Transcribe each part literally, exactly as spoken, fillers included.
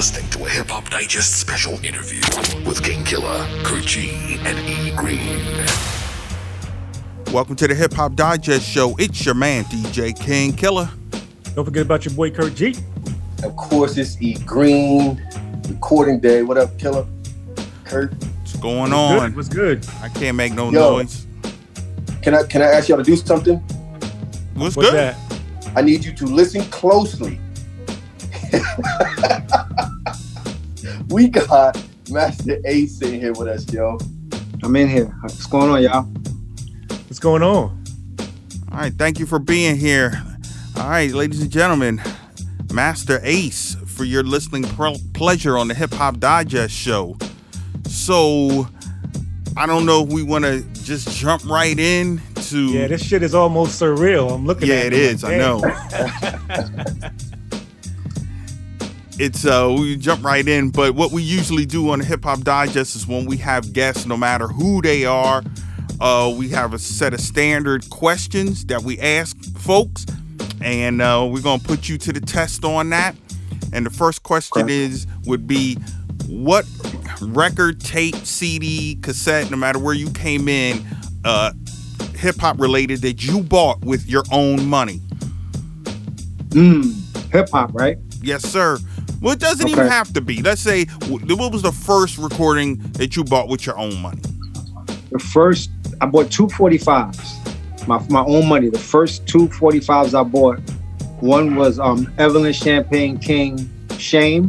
listening to a Hip Hop Digest special interview with King Killer, Kurt G, and E. Green. Welcome to the Hip Hop Digest show. It's your man, D J King Killer. Don't forget about your boy, Kurt G. Of course, it's E. Green. Recording day. What up, Killer? Kurt? What's going What's on? Good? What's good? I can't make no Yo, noise. Can I can I ask y'all to do something? What's, What's good? that? I need you to listen closely. We got Master Ace in here with us, yo. I'm in here. What's going on, y'all? What's going on? All right, thank you for being here. All right, ladies and gentlemen, Master Ace, for your listening pre- pleasure on the Hip Hop Digest show. So, I don't know if we want to just jump right in to... Yeah, this shit is almost surreal. I'm looking yeah, at it it. is. Like, I know. It's uh, we jump right in, but what we usually do on the Hip Hop Digest is when we have guests, no matter who they are, uh, we have a set of standard questions that we ask folks, and uh, we're gonna put you to the test on that. And the first question is would be, what record, tape, C D, cassette, no matter where you came in, uh, hip hop related that you bought with your own money? Mm, hip hop, right? Yes, sir. Well, it doesn't Okay. even have to be. Let's say, wh- what was the first recording that you bought with your own money? The first, I bought two forty-fives. My my own money. The first two forty-fives I bought, one was um, Evelyn Champagne King, Shame,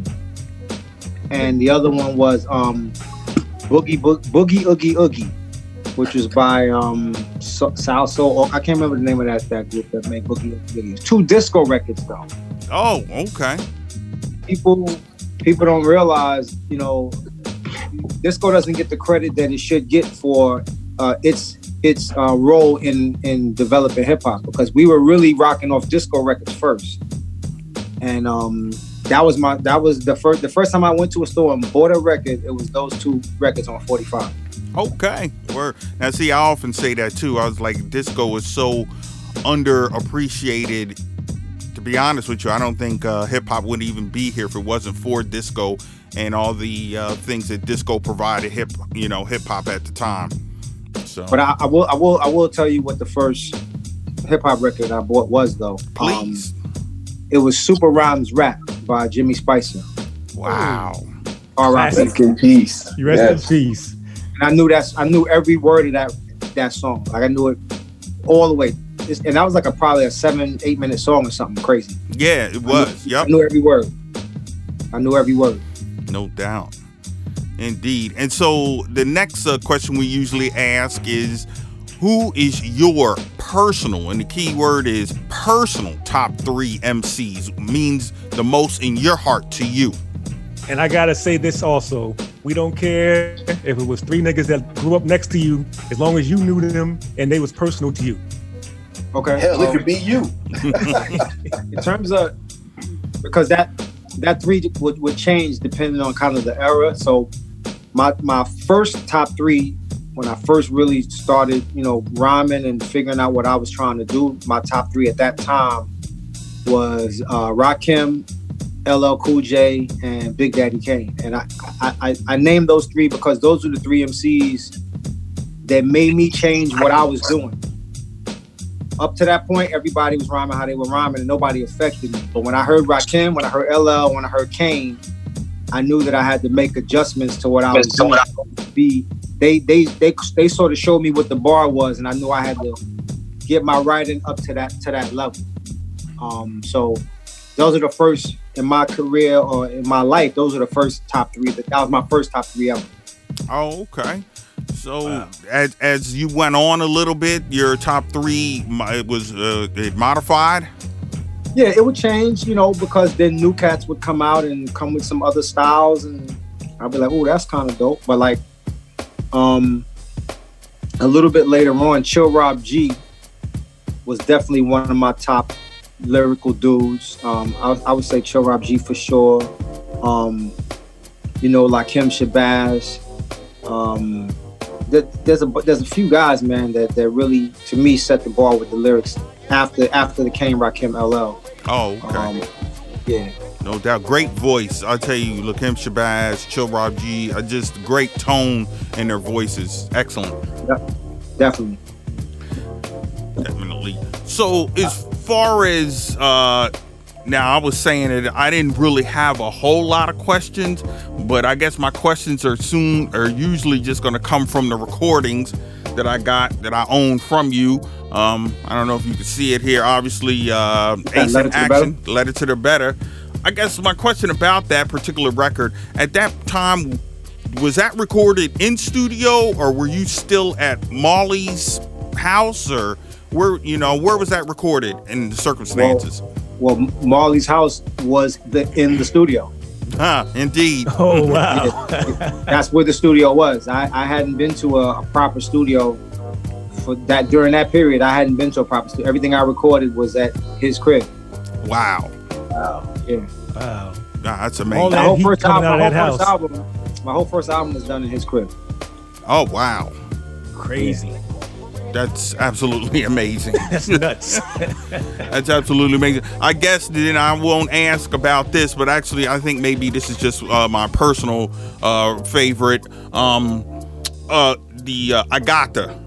and the other one was um, Boogie Bo- Boogie Oogie Oogie, which was by um, so- South Soul. I can't remember the name of that that group that made Boogie Oogie Oogie. It's two disco records though. Oh, okay. People people don't realize, you know, disco doesn't get the credit that it should get for uh, its its uh, role in in developing hip hop, because we were really rocking off disco records first, and um, that was my that was the first the first time I went to a store and bought a record. It was those two records on forty-five. Okay. Word. Now, see, I often say that too. I was like, disco is so underappreciated. To be honest with you, I don't think uh, hip hop would even be here if it wasn't for disco and all the uh, things that disco provided hip, you know, hip hop at the time. So, But I, I will I will I will tell you what the first hip hop record I bought was though. please. Um, it was Super Rhymes Rap by Jimmy Spicer. Wow. R I P. Rest in peace. You rest Yes. in peace. And I knew that's I knew every word of that that song. Like I knew it all the way. It's, and that was like a probably a seven, eight minute song or something crazy. Yeah, it was. I Yep. knew every word. I knew every word. No doubt. Indeed. And so the next uh, question we usually ask is, who is your personal, and the key word is personal, top three M Cs, means the most in your heart to you? And I gotta say this also. We don't care if it was three niggas that grew up next to you, as long as you knew them and they was personal to you. Okay. Hell, it Um, could be you. in terms of, because that that three would, would change depending on kind of the era. So my my first top three, when I first really started, you know, rhyming and figuring out what I was trying to do, my top three at that time was uh, Rakim, L L Cool J, and Big Daddy Kane. And I, I, I, I named those three because those were the three M Cs that made me change what I was doing. Up to that point, everybody was rhyming how they were rhyming and nobody affected me. But when I heard Rakim, when I heard L L, when I heard Kane, I knew that I had to make adjustments to what I was doing. Be they they they they sort of showed me what the bar was, and I knew I had to get my writing up to that to that level. Um, so those are the first in my career or in my life. Those are the first top three. That was my first top three ever. Oh, okay. So wow. as as you went on a little bit, your top three, it was uh, it modified? Yeah, it would change, you know, because then new cats would come out and come with some other styles, and I'd be like, oh, that's kind of dope. But like, um, a little bit later on, Chill Rob G was definitely one of my top lyrical dudes. Um, I, I would say Chill Rob G for sure. Um, you know, like him, Shabazz. Um, there's a there's a few guys, man, that that really, to me, set the bar with the lyrics after after the Kane, Rakim, L L. Oh, okay. Um, yeah. No doubt. Great voice. I'll tell you, Lakim Shabazz, Chill Rob G, uh, just great tone in their voices. Excellent. Yep. Definitely. Definitely. So as far as uh now, I was saying that I didn't really have a whole lot of questions, but I guess my questions are soon are usually just going to come from the recordings that I got that I own from you. Um, I don't know if you can see it here. Obviously, uh, Ace in Action, Letter to the Better. I guess my question about that particular record at that time, was that recorded in studio, or were you still at Molly's house, or where? You know, where was that recorded in the circumstances? Well, Well, Marley's house was the in the studio. Ah, indeed. Oh, wow. Yeah, that's where the studio was. I, I hadn't been to a, a proper studio for that during that period. I hadn't been to a proper studio. Everything I recorded was at his crib. Wow. Wow. Yeah. Wow. Nah, that's All amazing. that My whole heat first coming album, out my of whole that first house. album, my whole first album was done in his crib. Oh, wow. Crazy. That's absolutely amazing. That's nuts. That's absolutely amazing. I guess then I won't ask about this, but actually I think maybe this is just uh, my personal uh, favorite. Um, uh, the uh, Agata.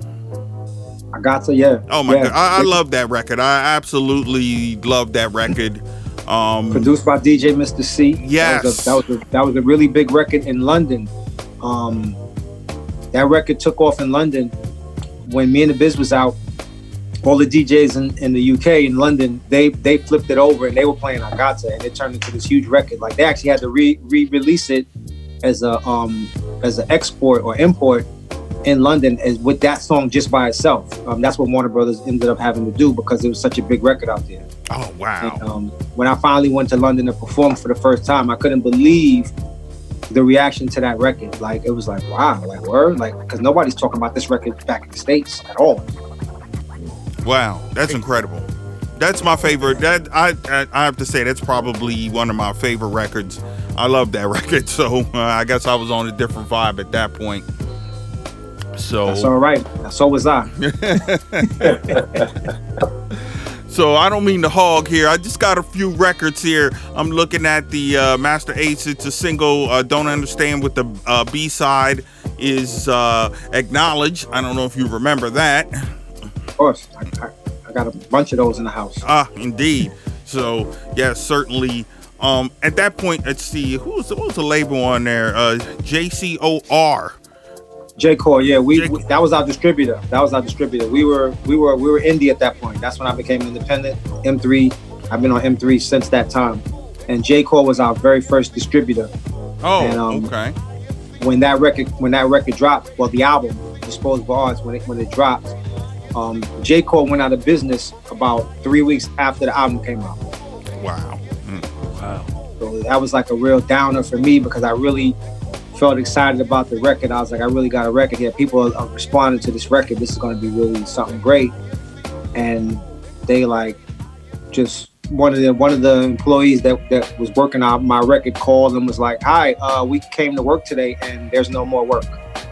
Agata, yeah. Oh my yeah. God, I, I love that record. I absolutely love that record. Um, Produced by D J Mister C. Yes. That was a, that was a, that was a really big record in London. Um, that record took off in London. When Me and the Biz was out, all the D Js in, in the U K, in London, they they flipped it over and they were playing Agata, and it turned into this huge record. Like they actually had to re re-release it as a um as an export or import in London as with that song just by itself. Um, that's what Warner Brothers ended up having to do because it was such a big record out there. oh wow. And, um, when I finally went to London to perform for the first time, I couldn't believe the reaction to that record. Like it was like, wow, like word, like because nobody's talking about this record back in the States at all. Wow, that's incredible. That's my favorite. That I, I I have to say that's probably one of my favorite records. I love that record. So uh, I guess I was on a different vibe at that point. So That's all right. So was I. So I don't mean to hog here. I just got a few records here. I'm looking at the uh, Master Ace. It's a single. Uh, Don't Understand what the uh, B-side is. Uh, Acknowledge. I don't know if you remember that. Of course, I, I, I got a bunch of those in the house. Ah, indeed. So yeah, certainly. Um, at that point, let's see. Who was what was the label on there? Uh, J C O R. J. Cole, yeah, we, J. we that was our distributor. That was our distributor. We were we were we were indie at that point. That's when I became independent. M three. I've been on M three since that time. And J. Cole was our very first distributor. Oh, And, um, okay. When that record when that record dropped, well, the album Disposable Arts, when it when it dropped, um, J. Cole went out of business about three weeks after the album came out. Wow. Mm. Wow. So that was like a real downer for me because I really felt excited about the record. I was like, I really got a record here. People are responding to this record. This is going to be really something great. And they like just one of the one of the employees that, that was working on my record called and was like, "Hi, uh, we came to work today and there's no more work."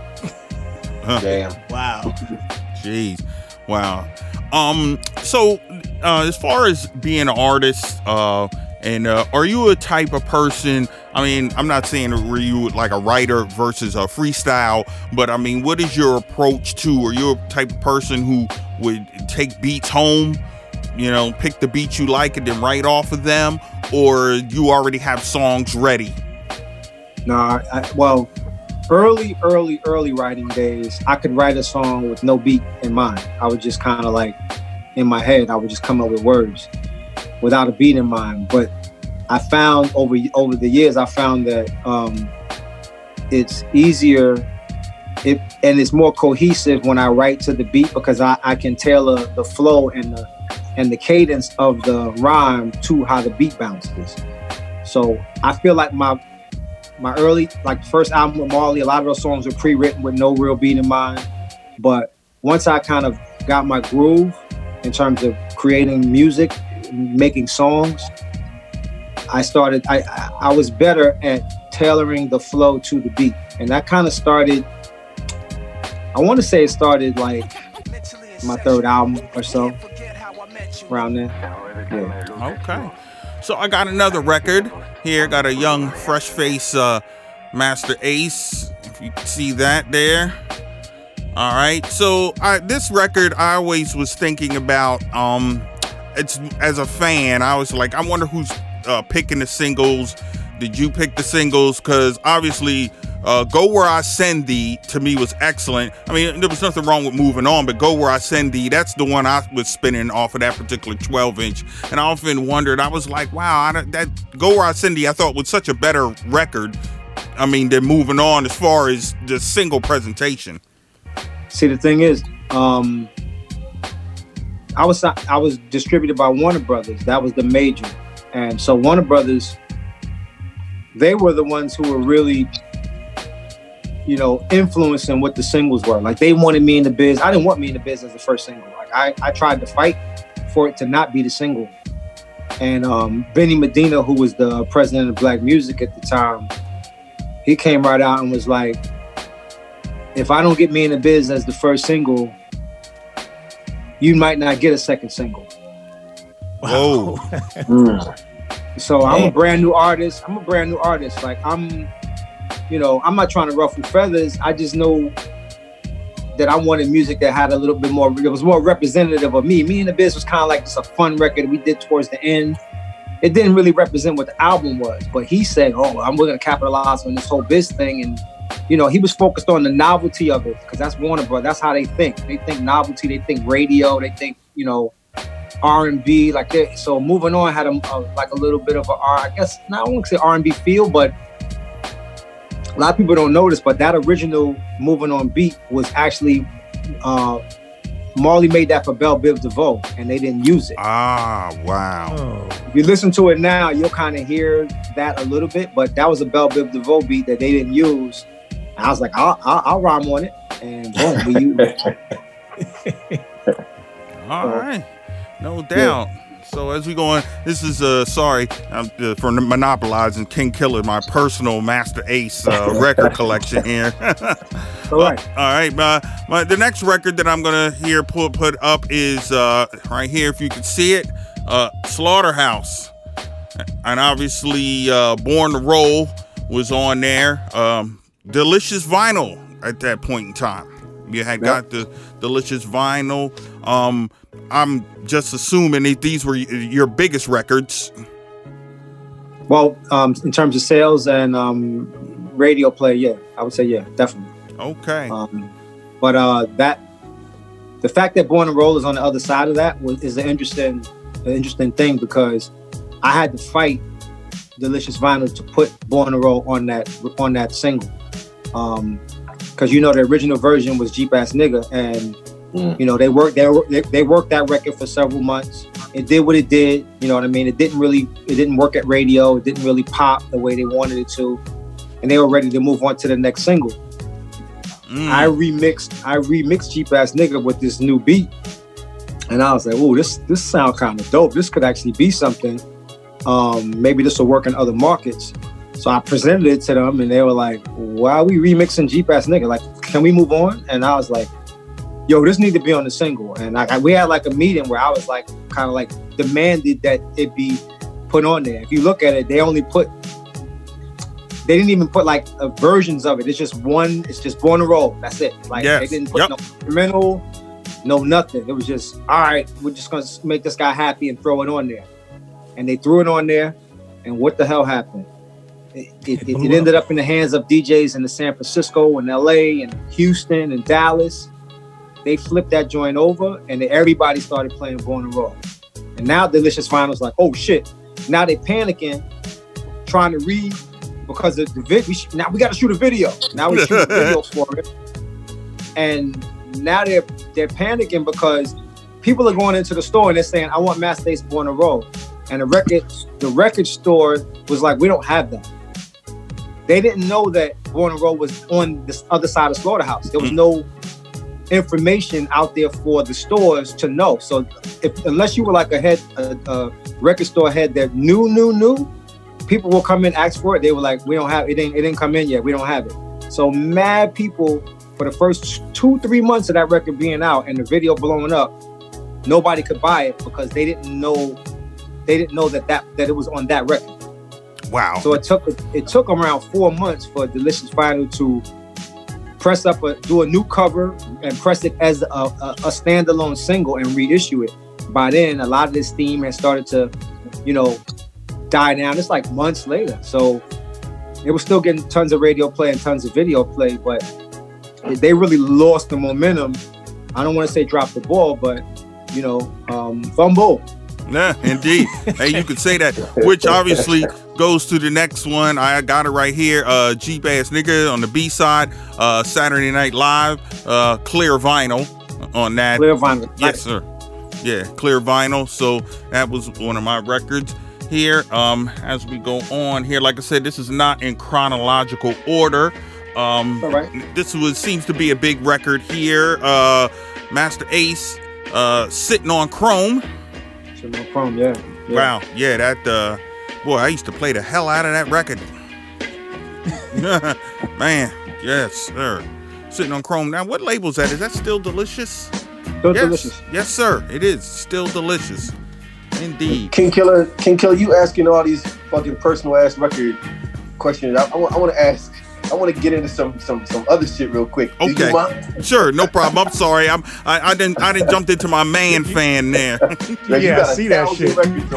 Huh. Damn. Wow. Jeez. Wow. Um. So, uh, as far as being an artist, uh, and uh, are you a type of person? I mean, I'm not saying were you like a writer versus a freestyle, but I mean, what is your approach to? Are you a type of person who would take beats home, you know, pick the beats you like and then write off of them, or you already have songs ready? No, I, well, early, early, early writing days, I could write a song with no beat in mind. I would just kind of like, in my head, I would just come up with words without a beat in mind. But I found over over the years, I found that um, it's easier it, and it's more cohesive when I write to the beat because I, I can tailor the flow and the and the cadence of the rhyme to how the beat bounces. So I feel like my my early, like first album with Marley, a lot of those songs were pre-written with no real beat in mind. But once I kind of got my groove in terms of creating music, making songs, I started, I, I was better at tailoring the flow to the beat. And that kind of started, I want to say it started like my third album or so, around there. Yeah. Okay. So I got another record here. Got a young, fresh face, uh, Masta Ace. If you can see that there. All right. So I, this record, I always was thinking about. Um, it's as a fan, I was like, I wonder who's uh, picking the singles. Did you pick the singles? Because obviously, uh, Go Where I Send Thee to me was excellent. I mean, there was nothing wrong with Moving On, but Go Where I Send Thee, that's the one I was spinning off of that particular twelve inch. And I often wondered, I was like, wow, I, that Go Where I Send Thee, I thought was such a better record. I mean, than Moving On as far as the single presentation. See, the thing is, um, I was I was distributed by Warner Brothers. That was the major, and so Warner Brothers, they were the ones who were really, you know, influencing what the singles were. Like, they wanted Me in the Biz. I didn't want Me in the Biz as the first single. Like, I, I tried to fight for it to not be the single. And um, Benny Medina, who was the president of Black Music at the time, he came right out and was like, if I don't get Me in the Biz as the first single, you might not get a second single. Whoa. mm. So I'm a brand new artist. I'm a brand new artist. Like, I'm, you know, I'm not trying to ruffle feathers. I just know that I wanted music that had a little bit more, it was more representative of me. Me in the Biz was kind of like just a fun record we did towards the end. It didn't really represent what the album was, but he said, oh, I'm going to capitalize on this whole Biz thing. And, you know, he was focused on the novelty of it, because that's Warner Bros. That's how they think. They think novelty, they think radio, they think, you know, R and B. Like, that. So Moving On had a, a like a little bit of a R, I guess, not I won't say R and B feel, but a lot of people don't know this, but that original Moving On beat was actually, uh, Marley made that for Belle Biv DeVoe, and they didn't use it. Ah, wow. Oh. If you listen to it now, you'll kind of hear that a little bit, but that was a Belle Biv DeVoe beat that they didn't use. I was like, I'll, I'll, I'll rhyme on it, and boom, we used it. All right, no doubt. Yeah. So as we go on, this is uh sorry um, uh, for monopolizing King Killer, my personal Masta Ace uh, record collection here. All right, uh, all right. Uh, my, the next record that I'm gonna hear put put up is uh, right here. If you can see it, uh, Slaughterhouse, and obviously uh, Born to Roll was on there. Um, Delicious Vinyl at that point in time. You had got the Delicious Vinyl. Um, I'm just assuming that these were your biggest records. Well, um, in terms of sales and um, radio play, yeah, I would say yeah, definitely. Okay. Um, but uh, that the fact that Born to Roll is on the other side of that was is an interesting, an interesting thing, because I had to fight Delicious Vinyl to put Born to Roll on that on that single. Um, because you know the original version was Jeep Ass Nigga, and mm. you know they worked they, they worked that record for several months. It did what it did, you know what I mean. It didn't really it didn't work at radio. It didn't really pop the way they wanted it to, and they were ready to move on to the next single. Mm. I remixed I remixed Jeep Ass Nigga with this new beat, and I was like, oh, this this sound kind of dope. This could actually be something. Um, maybe this will work in other markets. So I presented it to them, and they were like, why are we remixing Jeep Ass Nigga? Like, can we move on? And I was like, yo, this needs to be on the single. And I, I, we had like a meeting where I was like, kind of like demanded that it be put on there. If you look at it, they only put, they didn't even put like uh, versions of it. It's just one, it's just Born to Roll. That's it. Like, yes. They didn't put yep. no instrumental, no nothing. It was just, all right, we're just going to make this guy happy and throw it on there. And they threw it on there, and what the hell happened? It, it, it, it ended up in the hands of D Js in the San Francisco and L A and Houston and Dallas. They flipped that joint over, and then everybody started playing Born to Roll. And now Delicious Vinyl's like, oh shit! Now they panicking, trying to read because of the vid. We sh- now we got to shoot a video. Now we shoot a video for it, and now they're they're panicking because people are going into the store and they're saying, "I want Masta Ace Born to Roll," and the record the record store was like, "We don't have that." They didn't know that Born to Roll was on this other side of Slaughterhouse. There was no information out there for the stores to know. So if, unless you were like a head, a, a record store head that knew, knew, knew, people will come in, ask for it. They were like, we don't have, it didn't, it didn't come in yet. We don't have it. So mad people for the first two, three months of that record being out and the video blowing up, nobody could buy it because they didn't know, they didn't know that, that, that it was on that record. Wow. So it took it took around four months for Delicious Vinyl to press up a do a new cover and press it as a, a, a standalone single and reissue it. By then, a lot of this theme had started to, you know, die down. It's like months later. So it was still getting tons of radio play and tons of video play, but they really lost the momentum. I don't want to say drop the ball, but, you know, um, fumble. Yeah, indeed. Hey, you could say that, which obviously goes to the next one. I got it right here. Uh, Jeep Ass Nigga on the B side. Uh, Saturday Night Live. Uh, Clear Vinyl on that. Clear Vinyl. Yes, sir. Yeah, Clear Vinyl. So that was one of my records here. Um, as we go on here, like I said, this is not in chronological order. Um, All right. This was seems to be a big record here. Uh, Master Ace, uh, Sitting on Chrome. No problem, yeah, yeah. Wow, yeah, that uh boy, I used to play the hell out of that record. Man, yes, sir. Sitting on Chrome. Now, what label's that? Is that Still Delicious? Still yes. Delicious. Yes, sir. It is Still Delicious. Indeed. King Killer, King Killer, you asking all these fucking personal ass record questions. I, I, I want to ask. I want to get into some some some other shit real quick. Do Okay. you mind? Sure, no problem. I'm sorry. I'm I, I didn't I didn't jumped into my man fan there. Now, you Yeah, got I a see that thousand shit. records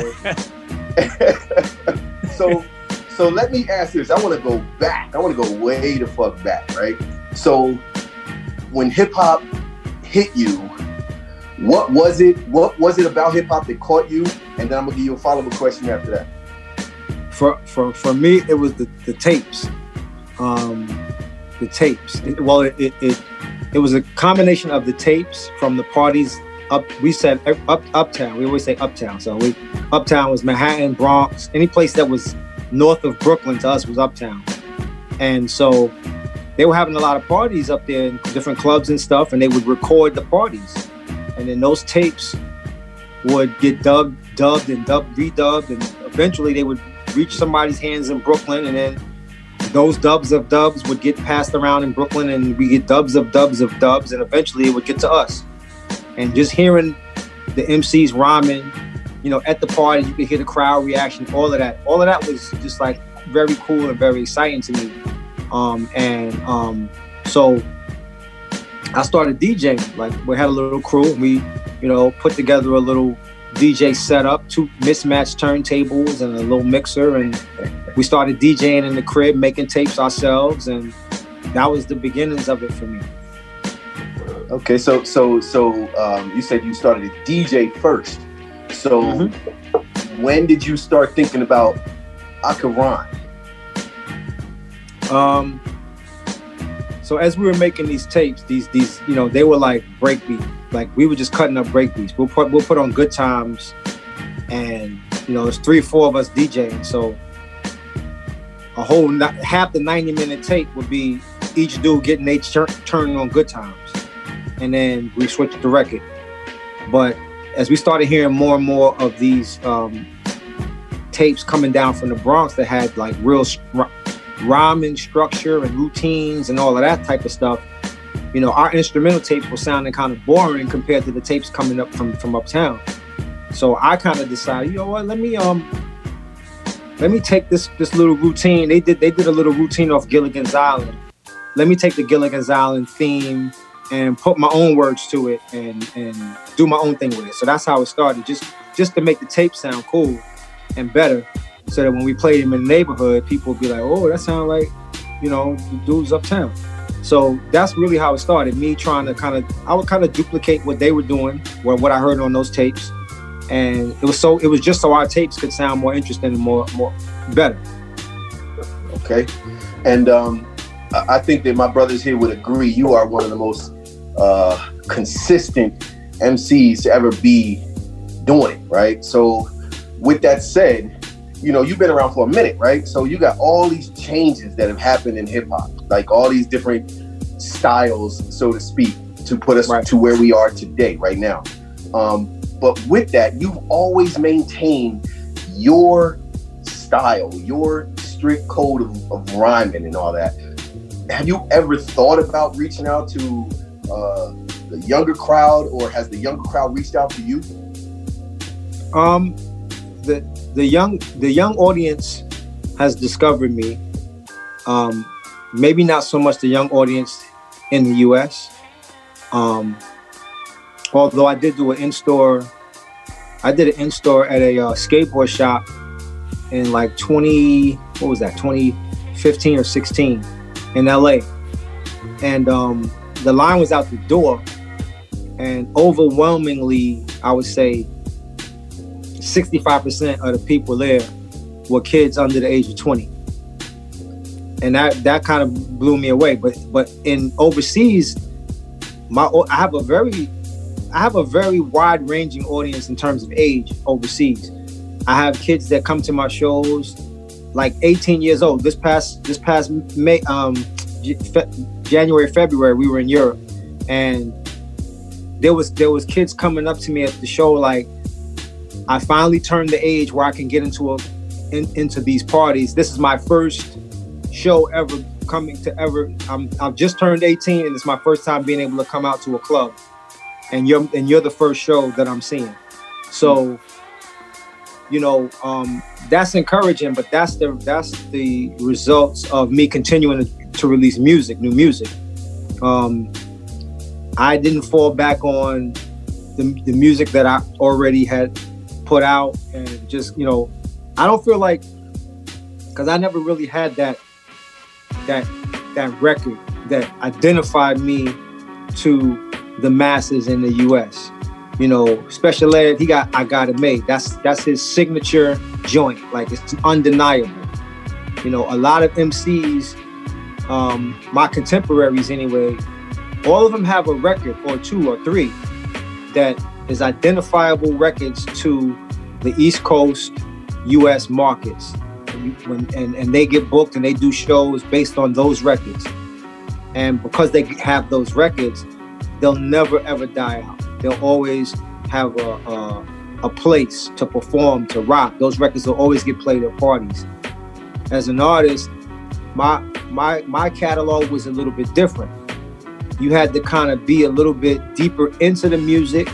over there. so so let me ask this. I want to go back. I want to go way the fuck back, right? So when hip hop hit you, what was it? What was it about hip hop that caught you? And then I'm gonna give you a follow up question after that. For for for me, it was the, the tapes. Um, the tapes. It, well, it, it it it was a combination of the tapes from the parties up. We said up uptown. We always say uptown. So we uptown was Manhattan, Bronx, any place that was north of Brooklyn to us was uptown. And so they were having a lot of parties up there in different clubs and stuff, and they would record the parties, and then those tapes would get dubbed, dubbed and dubbed, redubbed, and eventually they would reach somebody's hands in Brooklyn, and then those dubs of dubs would get passed around in Brooklyn, and we get dubs of dubs of dubs, and eventually it would get to us. And just hearing the M Cs rhyming, you know, at the party, you could hear the crowd reaction, all of that. All of that was just like very cool and very exciting to me. Um, and um, so I started DJing. Like, we had a little crew, and we, you know, put together a little D J setup, two mismatched turntables and a little mixer, and we started DJing in the crib, making tapes ourselves, and that was the beginnings of it for me. Okay, so so so um, you said you started to D J first. So mm-hmm. when did you start thinking about I could rhyme? Um. So as we were making these tapes, these these you know they were like breakbeat, like we were just cutting up breakbeats. We'll put we'll put on Good Times, and you know there's three or four of us DJing. So a whole half the ninety minute tape would be each dude getting their turn on Good Times, and then we switched the record. But as we started hearing more and more of these um, tapes coming down from the Bronx that had like real rhyming structure and routines and all of that type of stuff, you know, our instrumental tapes were sounding kind of boring compared to the tapes coming up from, from uptown. So I kind of decided, you know what, let me um let me take this this little routine. They did they did a little routine off Gilligan's Island. Let me take the Gilligan's Island theme and put my own words to it and and do my own thing with it. So that's how it started, just just to make the tape sound cool and better, so that when we played them in the neighborhood, people would be like, oh, that sounds like, you know, the dudes uptown. So that's really how it started. Me trying to kind of, I would kind of duplicate what they were doing, what what I heard on those tapes. And it was so, it was just so our tapes could sound more interesting and more, more better. Okay. And um, I think that my brothers here would agree. You are one of the most uh, consistent M Cs to ever be doing it, right? So with that said, you know, you've been around for a minute, right? So you got all these changes that have happened in hip hop, like all these different styles, so to speak, to put us right to where we are today, right now. Um, but with that, you've always maintained your style, your strict code of, of rhyming and all that. Have you ever thought about reaching out to uh, the younger crowd, or has the younger crowd reached out to you? Um, the the young the young audience has discovered me. Um, maybe not so much the young audience in the U S. Um, although I did do an in-store, I did an in-store at a uh, skateboard shop in like twenty, what was that, twenty fifteen or sixteen in L A. And um, the line was out the door, and overwhelmingly, I would say sixty-five percent of the people there were kids under the age of twenty. And that that kind of blew me away. But but in overseas, my I have a very I have a very wide-ranging audience in terms of age overseas. I have kids that come to my shows like eighteen years old. This past this past May, um, Fe- January, February, we were in Europe, and there was there was kids coming up to me at the show like, I finally turned the age where I can get into a in, into these parties. This is my first show ever coming to ever. I'm I've just turned eighteen, and it's my first time being able to come out to a club, and you're and you're the first show that I'm seeing. So, you know, um, that's encouraging, but that's the that's the results of me continuing to, to release music, new music. Um, I didn't fall back on the, the music that I already had put out, and just, you know, I don't feel like, because I never really had that that that record that identified me to the masses in the U S. You know, Special Ed, he got I Got It Made. That's that's his signature joint. Like, it's undeniable. You know, a lot of M Cs, um, my contemporaries anyway, all of them have a record or two or three that is identifiable records to the East Coast U S markets. When, and, and they get booked and they do shows based on those records. And because they have those records, they'll never ever die out. They'll always have a, a, a place to perform, to rock. Those records will always get played at parties. As an artist, my my my catalog was a little bit different. You had to kind of be a little bit deeper into the music,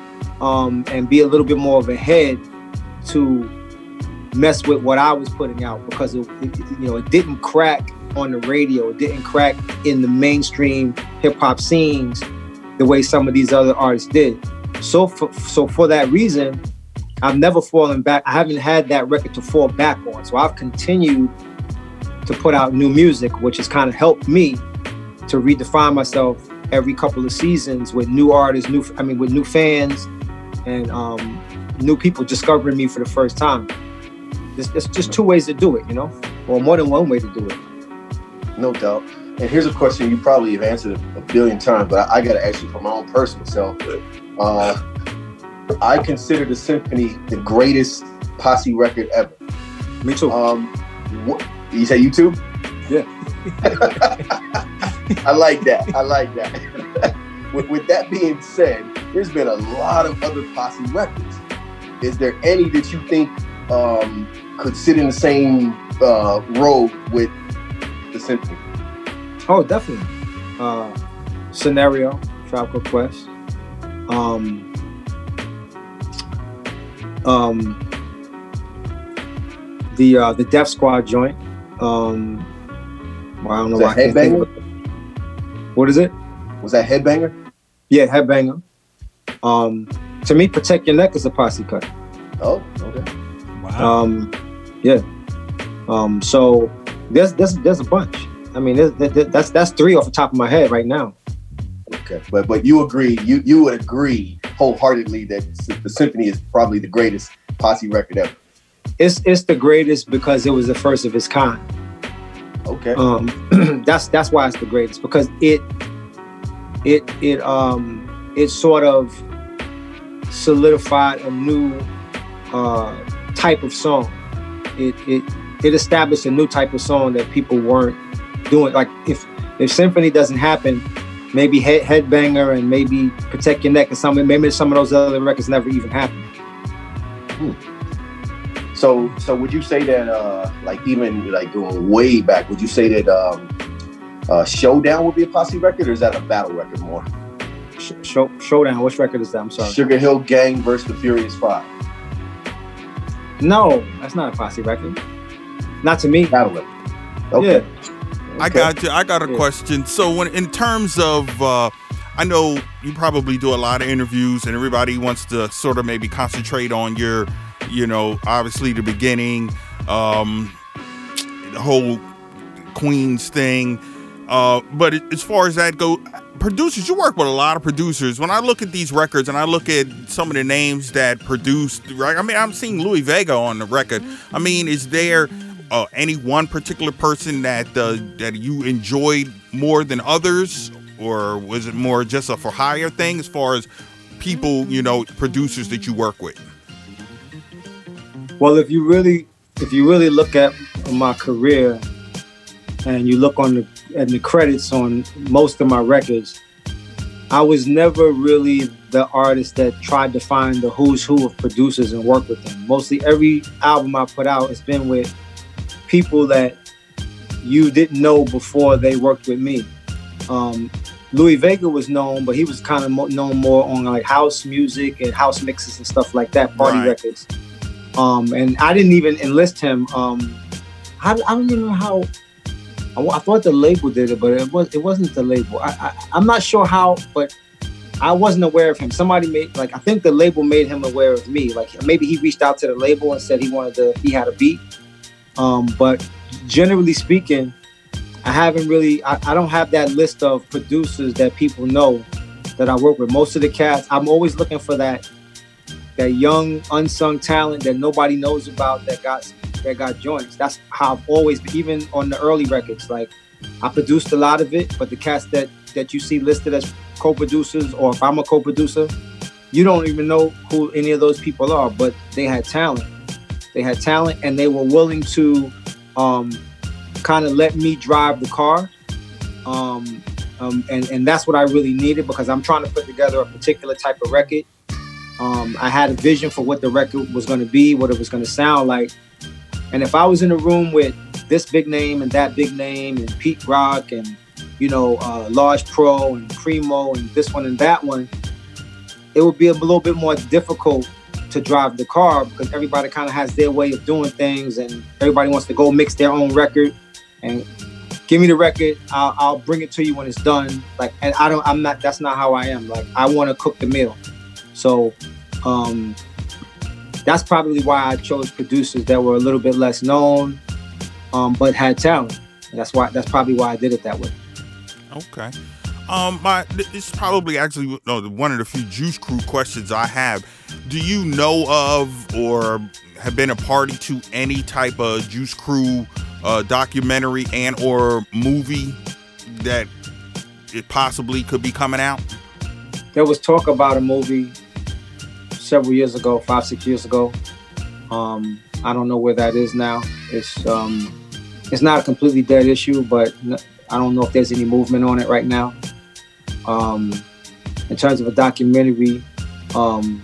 um, and be a little bit more of a head to mess with what I was putting out, because it, it, you know, it didn't crack on the radio. It didn't crack in the mainstream hip hop scenes the way some of these other artists did. So for, so for that reason, I've never fallen back. I haven't had that record to fall back on. So I've continued to put out new music, which has kind of helped me to redefine myself every couple of seasons with new artists, new I mean, with new fans, and um, new people discovering me for the first time. There's, there's just two ways to do it, you know, or more than one way to do it. No doubt. And here's a question you probably have answered a billion times, but I, I got to ask you for my own personal self. Uh, I consider the Symphony the greatest posse record ever. Me too. Um, what, you say you too? Yeah. I like that. I like that. with, with that being said, there's been a lot of other posse records. Is there any that you think um, could sit in the same uh, row with the Symphony? Oh, definitely. Uh, Scenario, Tribe Called Quest. Um, um, the uh, the Def Squad joint. Um, well, I don't know why I can't think of it. What is it? Was that Headbanger? Yeah, Headbanger. Um, to me, Protect Your Neck is a posse cut. Oh, okay. Wow. Um, yeah. Um, so there's there's there's a bunch. I mean, there's, there's, that's that's three off the top of my head right now. Okay, but but you agree, you you would agree wholeheartedly that the Symphony is probably the greatest posse record ever. It's it's the greatest because it was the first of its kind. Okay. Um, that's that's why it's the greatest, because it it it um it sort of solidified a new uh, type of song. It it it established a new type of song that people weren't doing. Like if if Symphony doesn't happen, maybe Head, Headbanger and maybe Protect Your Neck or something, maybe some of those other records never even happened. Hmm. So so would you say that uh, like even like going way back, would you say that um, uh, Showdown would be a posse record, or is that a battle record more? Sh- show, Showdown, which record is that? I'm sorry. Sugar Hill Gang versus the Furious Five. No, that's not a posse record. Not to me. Battling. Okay. Yeah. I got you. I got a Yeah. question. So, when in terms of, uh, I know you probably do a lot of interviews, and everybody wants to sort of maybe concentrate on your, you know, obviously the beginning, um, the whole Queens thing. Uh, but as far as that go, producers, you work with a lot of producers. When I look at these records and I look at some of the names that produced, right? I mean, I'm seeing Louis Vega on the record. I mean, is there uh, any one particular person that uh, that you enjoyed more than others, or was it more just a for hire thing as far as people, you know, producers that you work with? Well, if you really, if you really look at my career, and you look on the at the credits on most of my records, I was never really the artist that tried to find the who's who of producers and work with them. Mostly every album I put out has been with people that you didn't know before they worked with me. Um, Louis Vega was known, but he was kind of mo- known more on like house music and house mixes and stuff like that, party Right. records. Um, and I didn't even enlist him. Um, I, I don't even know how. I, I thought the label did it, but it was it wasn't the label. I, I I'm not sure how, but I wasn't aware of him. Somebody made like I think the label made him aware of me. Like maybe he reached out to the label and said he wanted to. He had a beat. Um, but generally speaking, I haven't really. I, I don't have that list of producers that people know that I work with. Most of the cats, I'm always looking for that that young unsung talent that nobody knows about that got. that got joints. That's how I've always been, even on the early records. Like I produced a lot of it, but the cats that that you see listed as co-producers, or if I'm a co-producer, you don't even know who any of those people are, but they had talent. They had talent and they were willing to um, kind of let me drive the car. Um, um, and, and that's what I really needed, because I'm trying to put together a particular type of record. Um, I had a vision for what the record was going to be, what it was going to sound like. And if I was in a room with this big name and that big name and Pete Rock and, you know, uh, Large Pro and Primo and this one and that one, it would be a little bit more difficult to drive the car, because everybody kind of has their way of doing things and everybody wants to go mix their own record and give me the record. I'll, I'll bring it to you when it's done. Like, and I don't, I'm not, that's not how I am. Like, I want to cook the meal. So, um, that's probably why I chose producers that were a little bit less known, um, but had talent. And that's why. That's probably why I did it that way. Okay. Um, my this is probably actually no, one of the few Juice Crew questions I have. Do you know of or have been a party to any type of Juice Crew uh, documentary and or movie that it possibly could be coming out? There was talk about a movie several years ago, five, six years ago. Um, I don't know where that is now. It's um, it's not a completely dead issue, but I don't know if there's any movement on it right now. Um, in terms of a documentary, um,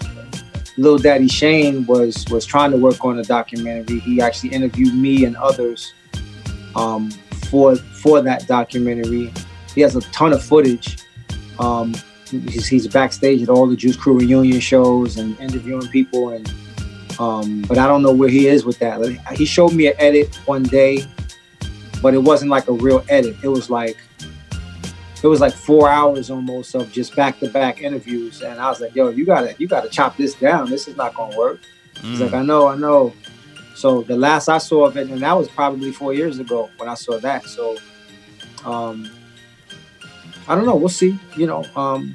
Lil Daddy Shane was was trying to work on a documentary. He actually interviewed me and others um, for for that documentary. He has a ton of footage. Um, He's, he's backstage at all the Juice Crew reunion shows and interviewing people, and um, but I don't know where he is with that. Like, he showed me an edit one day, but it wasn't like a real edit. It was like it was like four hours almost of just back-to-back interviews, and I was like, "Yo, you gotta you gotta chop this down. This is not gonna work." Mm. He's like, "I know, I know." So the last I saw of it, and that was probably four years ago when I saw that. So. Um, I don't know. We'll see. You know, um,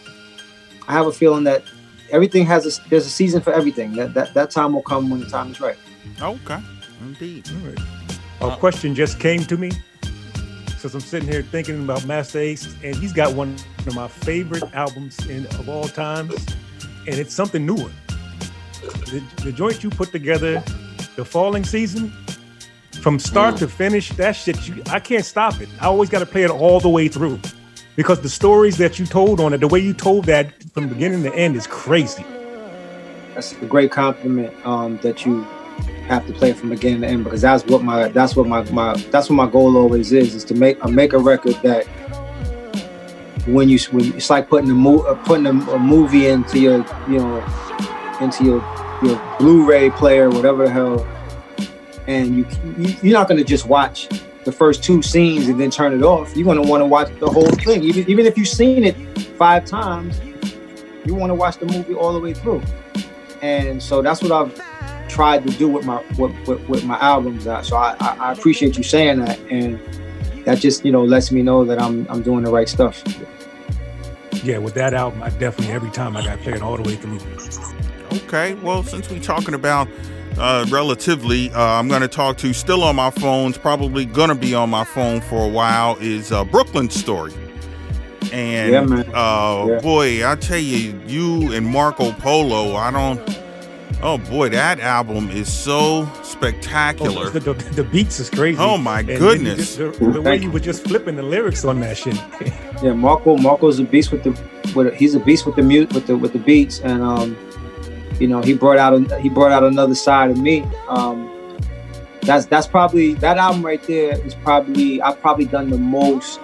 I have a feeling that everything has a, there's a season for everything. That that that time will come when the time is right. Okay, indeed. All right. A uh, question just came to me, since I'm sitting here thinking about Masta Ace, and he's got one of my favorite albums in of all times, and it's something newer. The, the joint you put together, The Falling Season, from start mm. to finish, that shit, you, I can't stop it. I always got to play it all the way through. Because the stories that you told on it, the way you told that from beginning to end is crazy. That's a great compliment um, that you have to play it from beginning to end, because that's what my that's what my, my that's what my goal always is is to make uh, make a record that when you when it's like putting a mo- uh, putting a, a movie into your you know into your your Blu-ray player, whatever the hell. and you, you you're not gonna just watch the first two scenes and then turn it off. You're gonna want to watch the whole thing, even even if you've seen it five times. You want to watch the movie all the way through, and so that's what I've tried to do with my with, with, with my albums. So I, I, I appreciate you saying that, and that just, you know, lets me know that I'm I'm doing the right stuff. Yeah, with that album, I definitely every time I got played all the way through. Okay, well, since we're talking about uh, relatively, uh, I'm going to talk to still on my phones, probably going to be on my phone for a while, is uh, Brooklyn Story. And yeah, man. Uh, yeah. boy, I tell you, you and Marco Polo, I don't. Oh boy, that album is so spectacular. Oh, the, the, the beats is crazy. Oh my and goodness! Just, the, the way you were just flipping the lyrics on that shit. Yeah, Marco. Marco's a beast with the. With, he's a beast with the mute with the with the beats, and um, you know, he brought out a, he brought out another side of me. Um, that's that's probably that album right there is probably I've probably done the most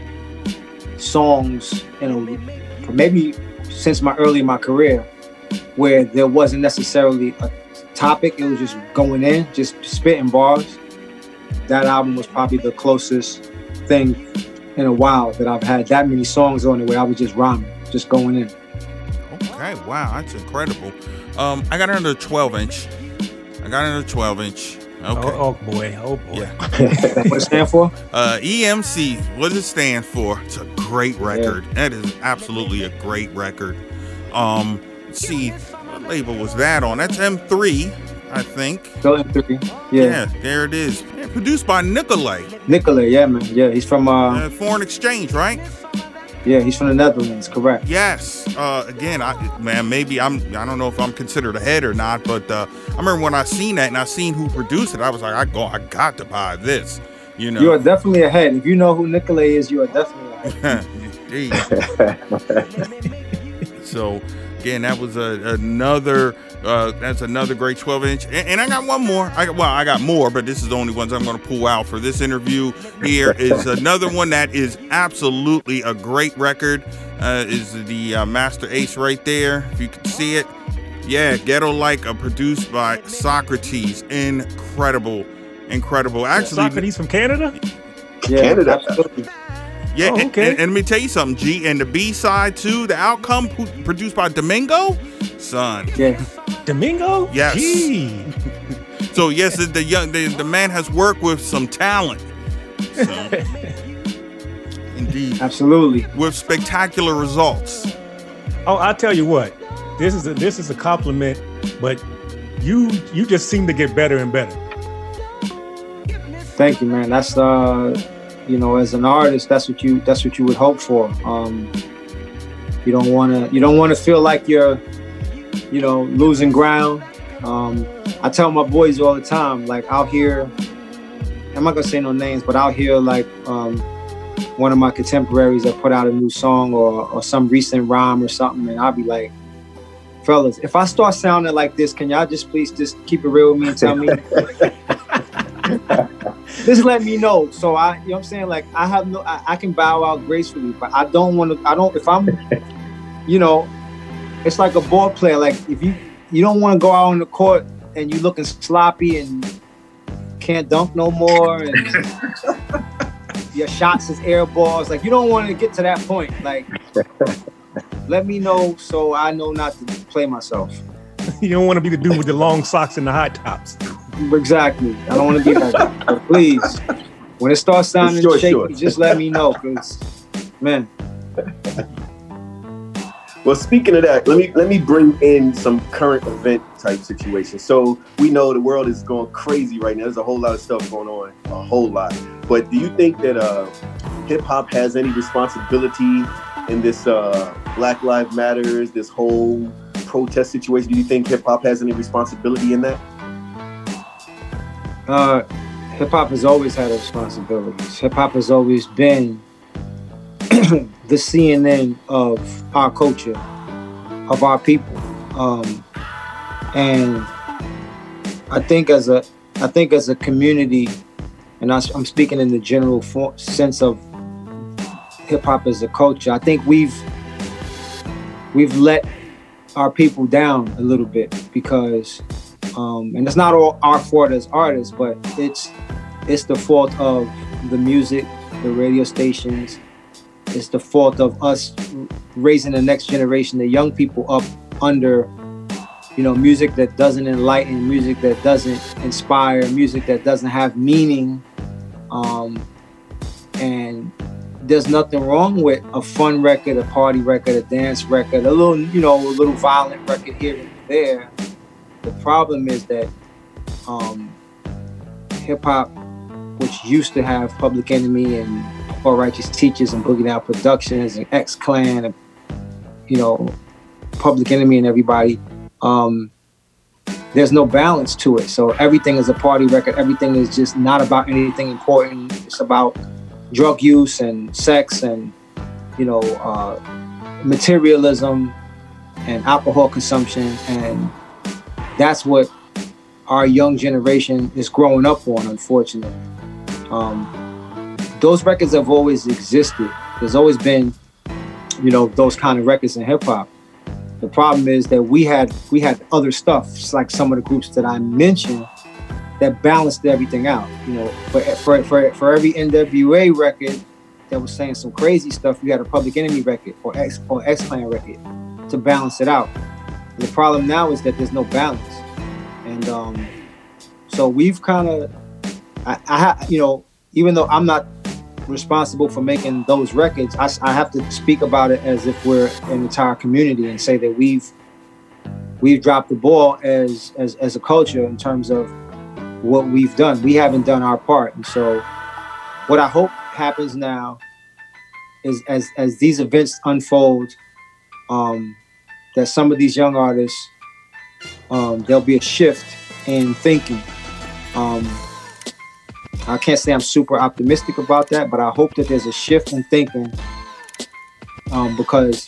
songs, you know, maybe since my early in my career, where there wasn't necessarily a topic, it was just going in, just spitting bars. That album was probably the closest thing in a while that I've had that many songs on it where I was just rhyming, just going in. Okay, wow, that's incredible. Um, I got another twelve inch. I got another twelve inch. Okay. Oh, oh boy, oh boy. Yeah. That's what it stands for? Uh, E M C, what does it stand for? It's a great record. Yeah. That is absolutely a great record. Um, let's see, what label was that on? That's M three, I think. Still M three, yeah. Yeah, there it is. Yeah, produced by Nicolay. Nicolay, yeah, man. Yeah, he's from... Uh, uh, Foreign Exchange, right? Yeah, he's from the Netherlands, correct. Yes. Uh, again, I man, maybe I'm, I don't know if I'm considered ahead or not, but uh, I remember when I seen that and I seen who produced it, I was like, I go, I got to buy this, you know. You are definitely ahead. If you know who Nicolay is, you are definitely ahead. So, again, that was a, another, uh, that's another great twelve inch. And, and I got one more. I got, well, I got more, but this is the only ones I'm going to pull out for this interview. Here is another one that is absolutely a great record. Uh, is the uh, Master Ace right there, if you can see it. Yeah, Ghetto Like, uh, produced by Socrates. Incredible, incredible. Actually, Socrates from Canada? Yeah, Canada. Absolutely. Yeah, oh, and, okay. and, and let me tell you something, G. And the B side too, the Outcome, produced by Domingo, son. Yeah. Domingo? Yes. Gee. So yes, the, the young the, the man has worked with some talent. So, indeed. Absolutely. With spectacular results. Oh, I'll tell you what. This is a, this is a compliment, but you you just seem to get better and better. Thank you, man. That's uh, you know, as an artist, that's what you that's what you would hope for. Um, you don't want to you don't want to feel like you're, you know, losing ground. Um, I tell my boys all the time, like out here, I'm not gonna say no names, but out here, like um, one of my contemporaries that put out a new song or or some recent rhyme or something, and I'll be like, fellas, if I start sounding like this, can y'all just please just keep it real with me and tell me? Just let me know. So I, you know what I'm saying? Like I have no, I, I can bow out gracefully, but I don't want to, I don't, if I'm, you know, it's like a ball player. Like if you, you don't want to go out on the court and you looking sloppy and can't dunk no more and your shots is air balls. Like you don't want to get to that point. Like let me know so I know not to play myself. You don't want to be the dude with the long socks and the high tops. Exactly. I don't want to be like that. But please, when it starts sounding Sure, shaky, sure. just let me know, because, man. Well, speaking of that, let me let me bring in some current event type situations. So we know the world is going crazy right now. There's a whole lot of stuff going on, a whole lot. But do you think that uh, hip hop has any responsibility in this uh, Black Lives Matters, this whole protest situation? Do you think hip hop has any responsibility in that? Uh, hip hop has always had responsibilities. Hip hop has always been the C N N of our culture, of our people, um, and I think as a, I think as a community, and I, I'm speaking in the general for, sense of hip hop as a culture. I think we've we've let our people down a little bit because Um, and it's not all our fault as artists, but it's it's the fault of the music, the radio stations. It's the fault of us raising the next generation, the young people up under, you know, music that doesn't enlighten, music that doesn't inspire, music that doesn't have meaning. Um, and there's nothing wrong with a fun record, a party record, a dance record, a little, you know, a little violent record here and there. The problem is that um, hip hop, which used to have Public Enemy and Poor Righteous Teachers and Boogie Down Productions and X-Clan and, you know, Public Enemy and everybody, um, there's no balance to it. So everything is a party record. Everything is just not about anything important. It's about drug use and sex and, you know, uh, materialism and alcohol consumption. And that's what our young generation is growing up on, unfortunately. Um, those records have always existed. There's always been, you know, those kind of records in hip hop. The problem is that we had we had other stuff, just like some of the groups that I mentioned, that balanced everything out. You know, for for for, for every N W A record that was saying some crazy stuff, you had a Public Enemy record or X or X-Clan record to balance it out. The problem now is that there's no balance, and um, so we've kind of, I, I ha, you know, even though I'm not responsible for making those records, I, I have to speak about it as if we're an entire community and say that we've we've dropped the ball as as as a culture in terms of what we've done. We haven't done our part, and so what I hope happens now is as as these events unfold, um, that some of these young artists, um, there'll be a shift in thinking. Um, I can't say I'm super optimistic about that, but I hope that there's a shift in thinking, um, because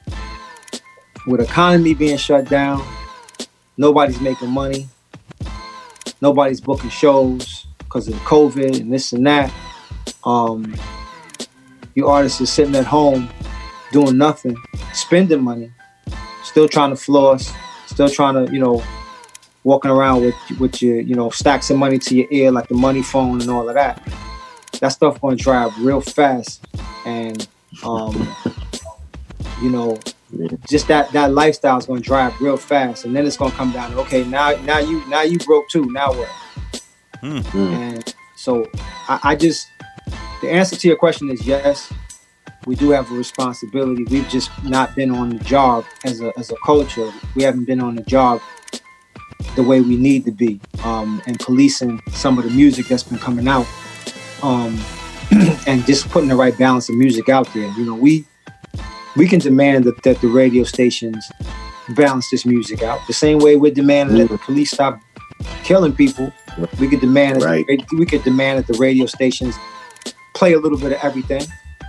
with economy being shut down, nobody's making money, nobody's booking shows because of COVID and this and that. Um, you artists are sitting at home doing nothing, spending money, still trying to floss, still trying to, you know, walking around with with your, you know, stacks of money to your ear like the money phone and all of that. That stuff gonna dry up real fast, and um, you know, just that that lifestyle is gonna dry up real fast, and then it's gonna come down to, okay, now now you now you broke too. Now what? Mm-hmm. And so I, I just the answer to your question is yes. We do have a responsibility. We've just not been on the job as a as a culture. We haven't been on the job the way we need to be, um, and policing some of the music that's been coming out, um, and just putting the right balance of music out there. You know, we we can demand that, that the radio stations balance this music out the same way we're demanding mm-hmm. that the police stop killing people. We could demand right. that the, we could demand that the radio stations play a little bit of everything.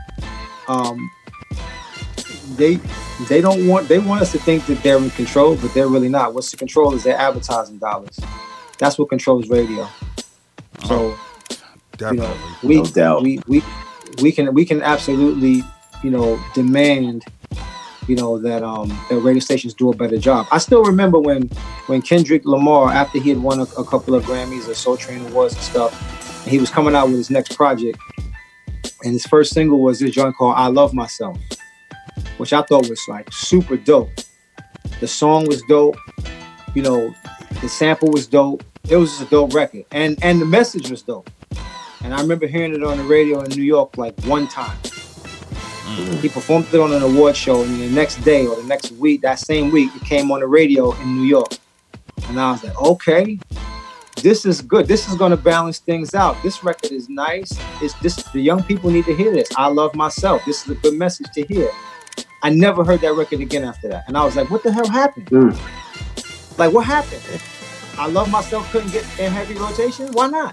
Um, they they don't want they want us to think that they're in control, but they're really not. What's the control is their advertising dollars. That's what controls radio. So, definitely, you know, we, no doubt. we we we can we can absolutely, you know, demand, you know, that um that radio stations do a better job. I still remember when when Kendrick Lamar, after he had won a, a couple of Grammys or Soul Train Awards and stuff, and he was coming out with his next project, and his first single was this joint called "I Love Myself," which I thought was like super dope. The song was dope, you know, the sample was dope. It was just a dope record, and and the message was dope. And I remember hearing it on the radio in New York like one time. Mm-hmm. He performed it on an award show, and the next day or the next week, that same week, it came on the radio in New York. And I was like, okay, this is good. This is going to balance things out. This record is nice. It's this. The young people need to hear this. I love myself. This is a good message to hear. I never heard that record again after that. And I was like, what the hell happened? Mm. Like, what happened? I Love Myself couldn't get in heavy rotation? Why not?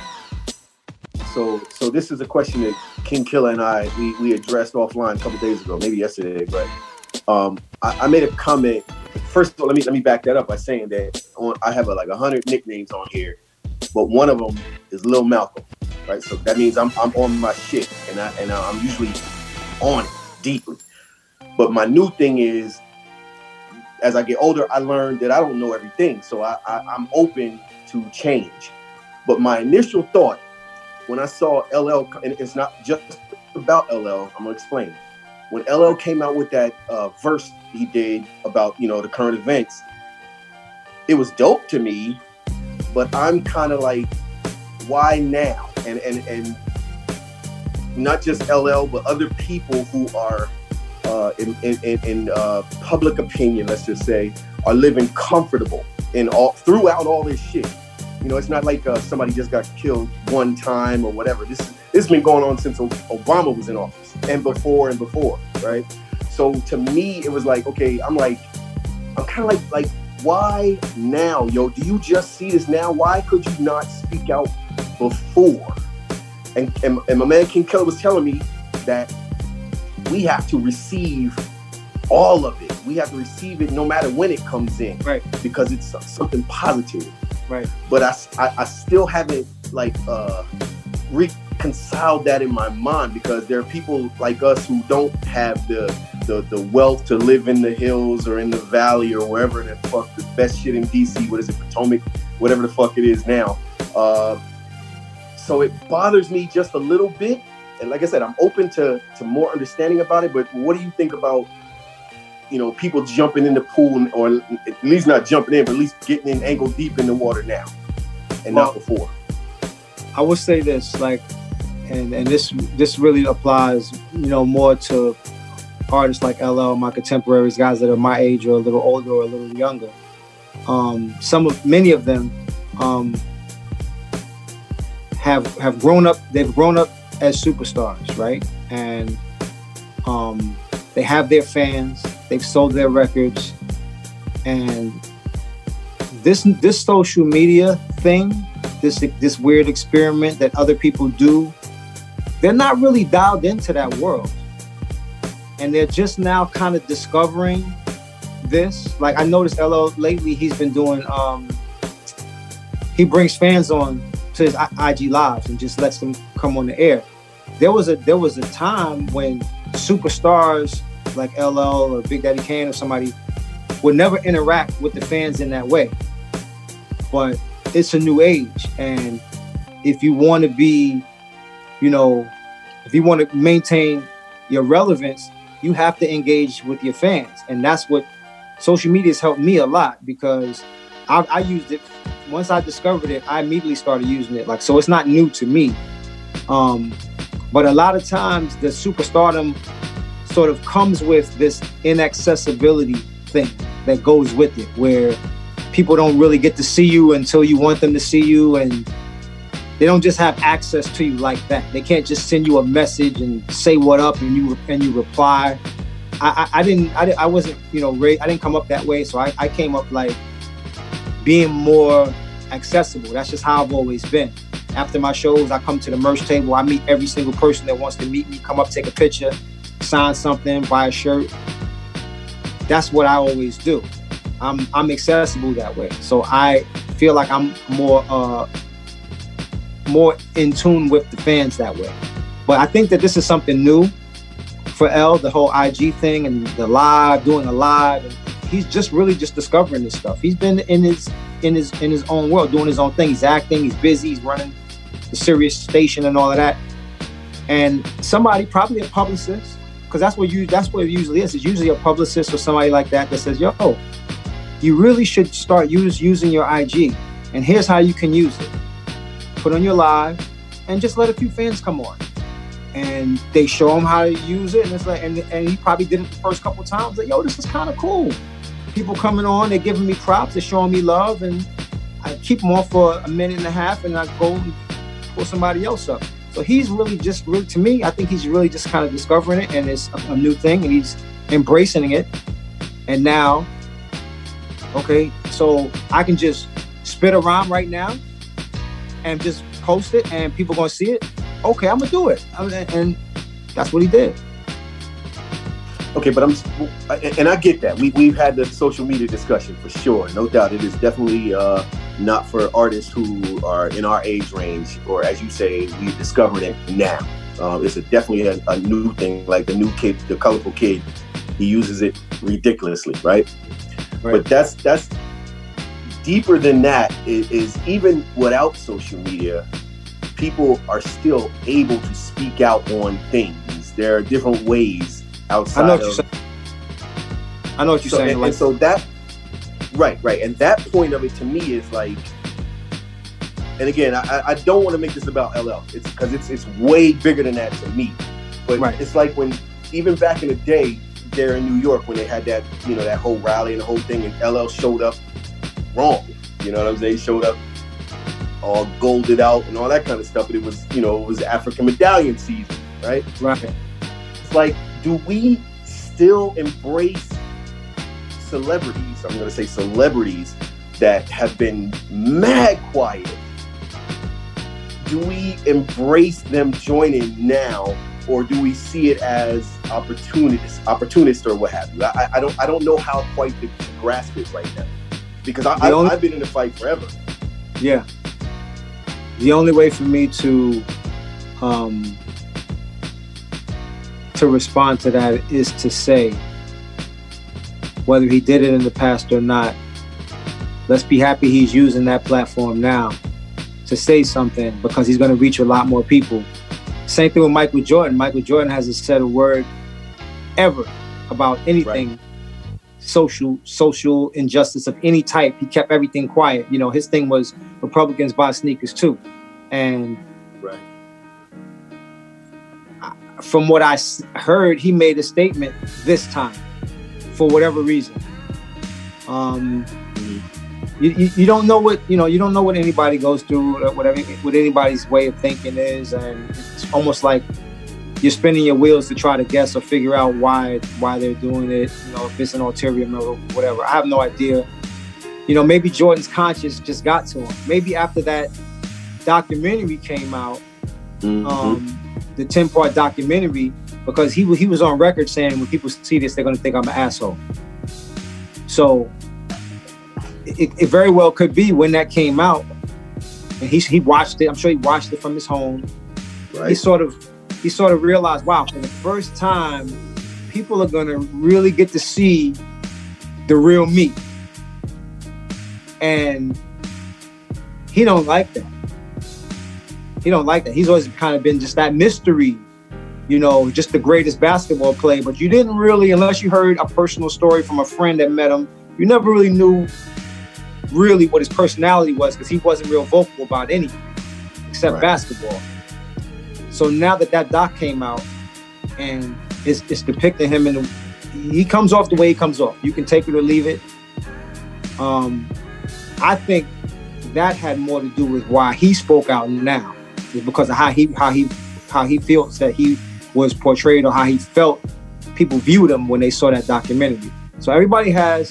So so this is a question that King Killer and I, we, we addressed offline a couple days ago, maybe yesterday, but um, I, I made a comment. First of all, let me let me back that up by saying that on, I have a, like a hundred nicknames on here, but one of them is Lil Malcolm, right? So that means I'm I'm on my shit, and I and I'm usually on it deeply. But my new thing is as I get older, I learned that I don't know everything. So I, I, I'm open to change. But my initial thought when I saw L L, and it's not just about L L, I'm gonna explain. When L L came out with that uh, verse he did about, you know, the current events, it was dope to me, but I'm kind of like, why now? And, and, and not just L L, but other people who are uh, in, in, in uh, public opinion, let's just say, are living comfortable in all throughout all this shit. You know, it's not like uh, somebody just got killed one time or whatever. This this has been going on since Obama was in office and before and before, right? So to me, it was like, okay, I'm like, I'm kind of like, like, why now, yo? Do you just see this now? Why could you not speak out before? And, and, and my man King Killer was telling me that we have to receive all of it. We have to receive it no matter when it comes in, right? Because it's something positive, right? But I, I, I still haven't like uh, reconciled that in my mind, because there are people like us who don't have the, the the wealth to live in the hills or in the valley or wherever the fuck the best shit in D C. What is it, Potomac? Whatever the fuck it is now. Uh, so it bothers me just a little bit. And like I said, I'm open to to more understanding about it. But what do you think about, you know, people jumping in the pool, or at least not jumping in, but at least getting in ankle deep in the water now and well, not before? I would say this, like, and, and this this really applies, you know, more to artists like L L, my contemporaries, guys that are my age or a little older or a little younger. Um, some of, many of them um, have have grown up. They've grown up as superstars, right? And um, they have their fans. They've sold their records, and this this social media thing, this this weird experiment that other people do, they're not really dialed into that world, and they're just now kind of discovering this. Like I noticed L L lately, he's been doing. Um, he brings fans on to his I G lives and just lets them come on the air. There was a there was a time when superstars like L L or Big Daddy Kane or somebody would never interact with the fans in that way. But it's a new age, and if you want to be, you know, if you want to maintain your relevance, you have to engage with your fans. And that's what social media has helped me a lot, because I, I used it. Once I discovered it, I immediately started using it. Like, so it's not new to me. Um, but a lot of times the superstardom sort of comes with this inaccessibility thing that goes with it, where people don't really get to see you until you want them to see you, and they don't just have access to you like that. They can't just send you a message and say what up and you and you reply. I, I, I didn't I, I wasn't you know ra- I didn't come up that way, so I, I came up like being more accessible. That's just how I've always been. After my shows, I come to the merch table. I meet every single person that wants to meet me, come up, take a picture, sign something, buy a shirt. That's what I always do. I'm I'm accessible that way. So I feel like I'm more uh, more in tune with the fans that way. But I think that this is something new for L, the whole I G thing and the live, doing a live. And he's just really just discovering this stuff. He's been in his in his in his own world, doing his own thing. He's acting, he's busy, he's running the Sirius station and all of that. And somebody, probably a publicist, because that's what you that's what it usually is. It's usually a publicist or somebody like that that says, yo, you really should start use, using your I G. And here's how you can use it. Put on your live and just let a few fans come on. And they show him how to use it. And it's like, and, and he probably did it the first couple of times. Like, yo, this is kind of cool. People coming on, they're giving me props, they're showing me love. And I keep them on for a minute and a half and I go and pull somebody else up. So he's really just, really, to me, I think he's really just kind of discovering it, and it's a, a new thing, and he's embracing it. And now, okay, so I can just spit a rhyme right now and just post it, and people gonna see it. Okay, I'm gonna do it, and that's what he did. Okay, but I'm, and I get that. We we've had the social media discussion for sure, no doubt. It is definitely uh, not for artists who are in our age range, or as you say, we discovered it now. Uh, it's a, definitely a, a new thing. Like the new kid, the colorful kid, he uses it ridiculously, right? Right. But that's that's deeper than that. Is, is even without social media, people are still able to speak out on things. There are different ways outside. I know what of, you're saying. I know what you're so, saying. And, like, and so that, right, right, and that point of it to me is like. And again, I, I don't want to make this about L L. It's because it's it's way bigger than that to me. But right. It's like when even back in the day there in New York when they had that, you know, that whole rally and the whole thing, and L L showed up wrong. You know what I'm saying? He showed up all golded out and all that kind of stuff. But it was, you know, it was African medallion season, right? Right. It's like, do we still embrace celebrities? I'm going to say celebrities that have been mad quiet. Do we embrace them joining now, or do we see it as opportunists, opportunists, or what have you? I, I don't, I don't know how quite to grasp it right now, because I, I, only, I've been in the fight forever. Yeah. The only way for me to, um, to respond to that is to say, whether he did it in the past or not, let's be happy he's using that platform now to say something, because he's going to reach a lot more people. Same thing with Michael Jordan. Michael Jordan hasn't said a word ever about anything right. social, social injustice of any type. He kept everything quiet. You know, his thing was Republicans buy sneakers too. And right. from what I heard, he made a statement this time for whatever reason. Um, mm-hmm. You, you, you don't know what, you know, you don't know what anybody goes through, whatever, what anybody's way of thinking is. And it's almost like you're spinning your wheels to try to guess or figure out why, why they're doing it. You know, if it's an ulterior motive, whatever. I have no idea. You know, maybe Jordan's conscience just got to him. Maybe after that documentary came out, mm-hmm. um, the ten part documentary, because he, he was on record saying when people see this, they're going to think I'm an asshole. So, It, it very well could be when that came out, and he he watched it. I'm sure he watched it from his home. Right. He sort of he sort of realized, wow, for the first time, people are gonna really get to see the real me, and he don't like that. He don't like that. He's always kind of been just that mystery, you know, just the greatest basketball player. But you didn't really, unless you heard a personal story from a friend that met him, you never really knew really what his personality was, because he wasn't real vocal about anything except right. basketball. So now that that doc came out and it's, it's depicting him in the, he comes off the way he comes off. You can take it or leave it. Um, I think that had more to do with why he spoke out now, is because of how he how he how he feels that he was portrayed, or how he felt people viewed him when they saw that documentary. So everybody has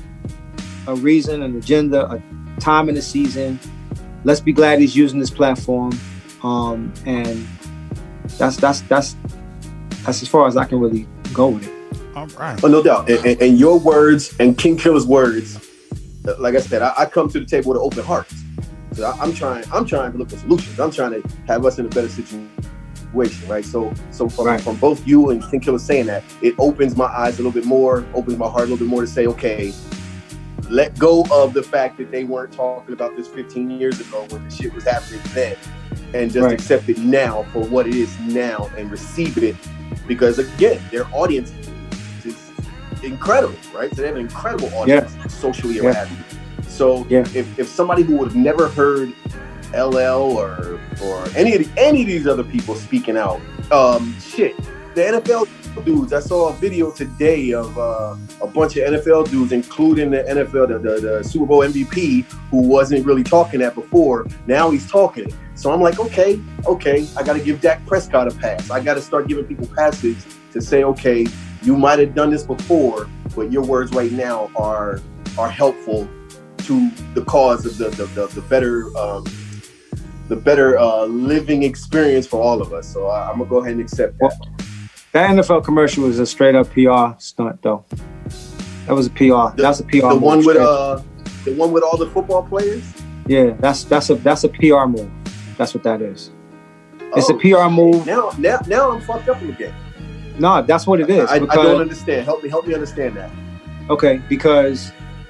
a reason, an agenda, a time in the season. Let's be glad he's using this platform, um, and that's that's that's that's as far as I can really go with it. All right. Oh, no doubt. And, and, and your words and King Killer's words, like I said, I, I come to the table with an open heart. So I, I'm trying. I'm trying to look for solutions. I'm trying to have us in a better situation, right? So, so from right. from both you and King Killer saying that, it opens my eyes a little bit more, opens my heart a little bit more to say, okay, let go of the fact that they weren't talking about this fifteen years ago when the shit was happening then, and just right. accept it now for what it is now and receive it, because again, their audience is incredible, right? So they have an incredible audience yeah. socially or yeah. what have you. So yeah. if, if somebody who would have never heard L L or or any of the, any of these other people speaking out, um, shit, the N F L dudes. I saw a video today of uh, a bunch of N F L dudes, including the N F L, the, the, the Super Bowl M V P, who wasn't really talking that before. Now he's talking it. So I'm like, okay, okay, I got to give Dak Prescott a pass. I got to start giving people passes to say, okay, you might have done this before, but your words right now are are helpful to the cause of the the, the, the better um, the better uh, living experience for all of us. So I, I'm gonna go ahead and accept that. Well, that N F L commercial was a straight up P R stunt, though. That was a P R. The, that's a P R. The move, one with uh, the one with all the football players. Yeah, that's that's a that's a P R move. That's what that is. Oh, it's a P R move. Now, now, now I'm fucked up again. No, that's what it is. I, I don't understand. Help me, help me understand that. Okay, because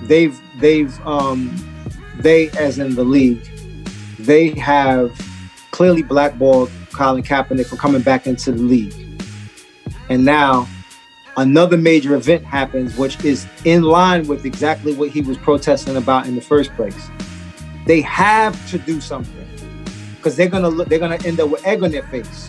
they've they've um, they as in the league, they have clearly blackballed Colin Kaepernick from coming back into the league, and now another major event happens, which is in line with exactly what he was protesting about in the first place. They have to do something because they're gonna look, they're gonna end up with egg on their face.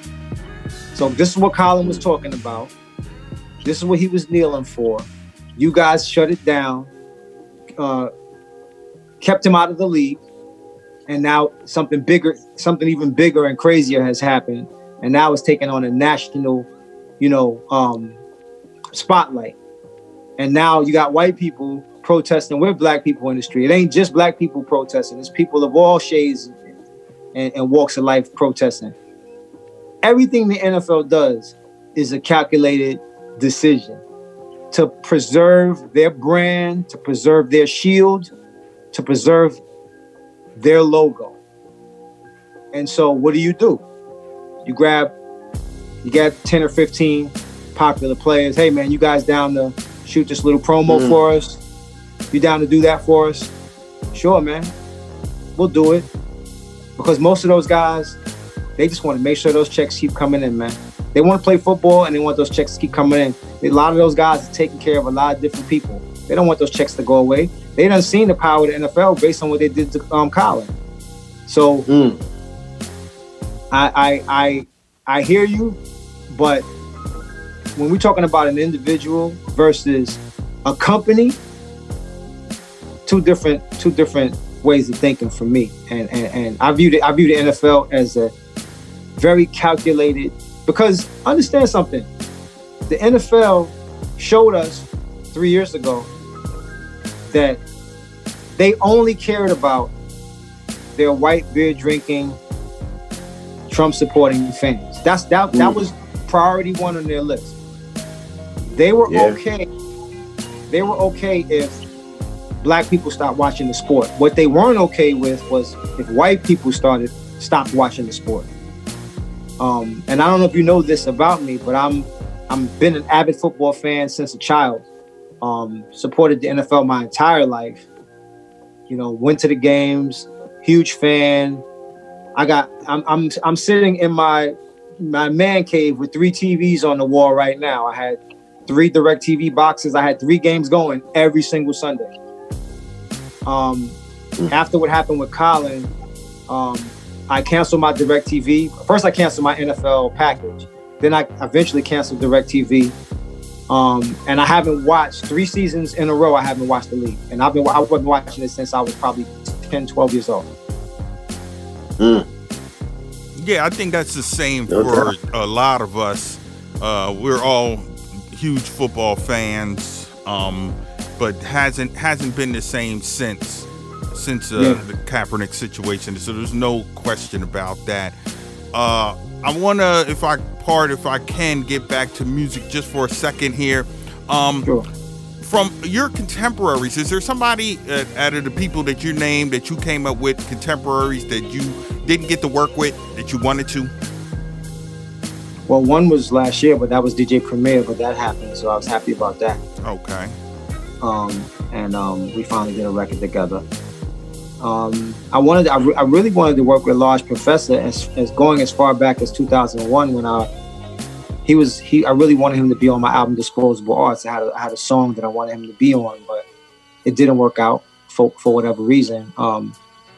So this is what Colin was talking about. This is what he was kneeling for. You guys shut it down, uh, kept him out of the league, and now something bigger, something even bigger and crazier has happened, and now it's taking on a national, you know, um, spotlight. And now you got white people protesting with black people in the street. It ain't just black people protesting. It's people of all shades and, and walks of life protesting. Everything the N F L does is a calculated decision to preserve their brand, to preserve their shield, to preserve their logo. And so what do you do? You grab, you get ten or fifteen popular players. Hey man, you guys down to shoot this little promo mm. for us? You down to do that for us? Sure, man. We'll do it. Because most of those guys, they just want to make sure those checks keep coming in, man. They want to play football and they want those checks to keep coming in. A lot of those guys are taking care of a lot of different people. They don't want those checks to go away. They done seen the power of the N F L based on what they did to um, Colin. So mm. I, I I I hear you, but when we're talking about an individual versus a company, two different two different ways of thinking for me. And and, and I view the I view the N F L as a very calculated, because understand something. The N F L showed us three years ago that they only cared about their white beer drinking, Trump supporting fans. That's that mm. that was priority one on their list. They were yeah. okay. They were okay if black people stopped watching the sport. What they weren't okay with was if white people started stopped watching the sport. Um, and I don't know if you know this about me, but I'm I'm been an avid football fan since a child. Um, supported the N F L my entire life. You know, went to the games, huge fan. I got I'm I'm I'm sitting in my my man cave with three T Vs on the wall right now. I had three DirecTV boxes. I had three games going every single Sunday. Um, after what happened with Colin, um, I canceled my DirecTV. First, I canceled my N F L package. Then I eventually canceled DirecTV. Um, and I haven't watched three seasons in a row. I haven't watched the league, and I've been I've been watching it since I was probably ten, twelve years old. Mm. Yeah, I think that's the same for a lot of us. Uh, we're all huge football fans, um, but hasn't hasn't been the same since since uh, yeah. the Kaepernick situation. So there's no question about that. Uh, I wanna, if I part, if I can, get back to music just for a second here. Um, sure. From your contemporaries, is there somebody uh, out of the people that you named that you came up with, contemporaries that you didn't get to work with that you wanted to? Well, one was last year, but that was D J Premier, but that happened, so I was happy about that. Okay. Um, and um, we finally did a record together. Um, I wanted, I, re- I really wanted to work with Large Professor as, as going as far back as two thousand one when I, he was, he, I really wanted him to be on my album Disposable Arts. I had a, I had a song that I wanted him to be on, but it didn't work out for, for whatever reason. Um,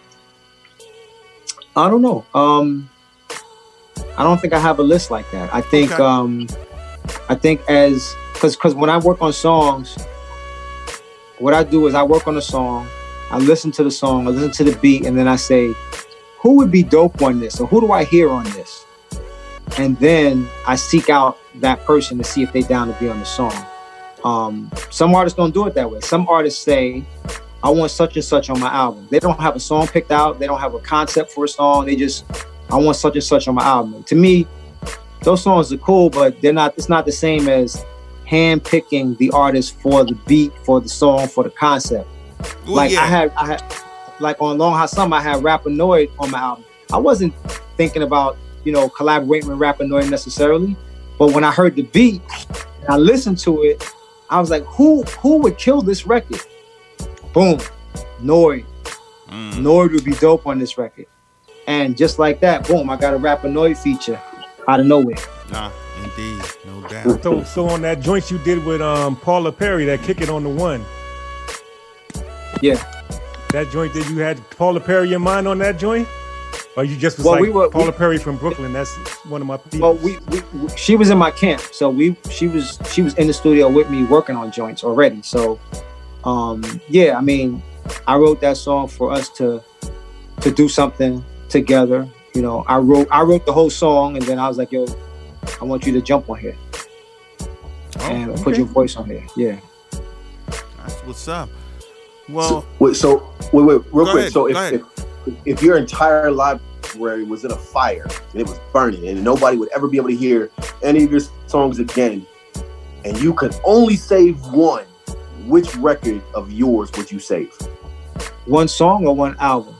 I don't know. Um, I don't think I have a list like that. I think, okay. um, I think as, cause, cause when I work on songs, what I do is I work on a song, I listen to the song, I listen to the beat, and then I say, who would be dope on this? Or who do I hear on this? And then I seek out that person to see if they down to be on the song. Um, some artists don't do it that way. Some artists say, I want such and such on my album. They don't have a song picked out. They don't have a concept for a song. They just, I want such and such on my album. And to me, those songs are cool, but they're not, it's not the same as hand-picking the artist for the beat, for the song, for the concept. Ooh, like yeah. I had, I had, like on Long Hot Summer, I had Rapanoid on my album. I wasn't thinking about, you know, collaborating with Rapanoid necessarily, but when I heard the beat, and I listened to it, I was like, who, who would kill this record? boom, Noid. Mm. Noid would be dope on this record. And just like that, boom, I got a Rapper Noid feature out of nowhere. Nah, indeed, no doubt. So, so on that joint you did with um, Paula Perry, that Kick It on the One. Yeah. That joint that you had Paula Perry in mind on that joint? Or you just was Well, like we were- Paula we- Perry from Brooklyn? That's one of my people. Well, we, we, we she was in my camp, so we she was she was in the studio with me working on joints already. So, um, yeah, I mean, I wrote that song for us to to do something together. You know, I wrote I wrote the whole song, and then I was like, yo, I want you to jump on here Oh, and okay. put your voice on here. Yeah. That's what's up. Well, Wait, so wait, wait, real Go quick. ahead, So go if, ahead. if if your entire library was in a fire and it was burning and nobody would ever be able to hear any of your songs again, and you could only save one, which record of yours would you save? One song or one album?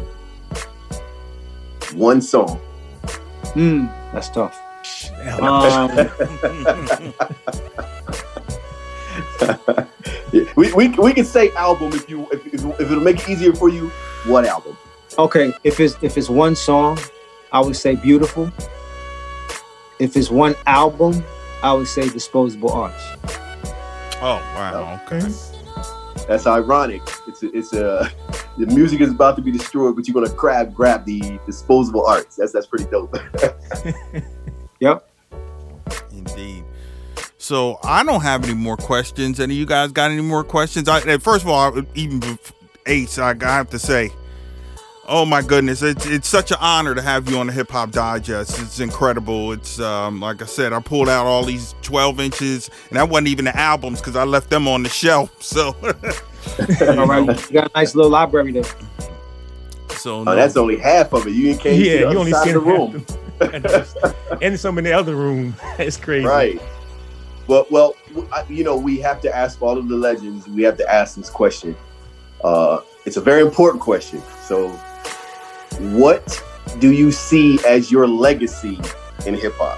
One song. Hmm, that's tough. Um, Yeah, we, we we can say album if you if, if, if it'll make it easier for you. What album? okay, if it's if it's one song, I would say Beautiful. If it's one album, I would say Disposable Arts. oh wow, okay. That's ironic. It's a, it's a the music is about to be destroyed, but you're gonna grab grab the Disposable Arts. That's that's pretty dope. Yep. Indeed. So I don't have any more questions. Any of you guys got any more questions? I, and first of all, I- even bef- Ace, I, I have to say, oh my goodness, it's it's such an honor to have you on the Hip Hop Digest. It's incredible. It's um, like I said, I pulled out all these twelve inches, and that wasn't even the albums because I left them on the shelf. So, All right. You got a nice little library there. so Oh, no. that's only half of it. You can't see yeah, the you other only side see of the room. and, just- and some in the other room. It's crazy. Right. Well, well, I- you know, we have to ask all of the legends. We have to ask this question. Uh, it's a very important question. So, what do you see as your legacy in hip hop?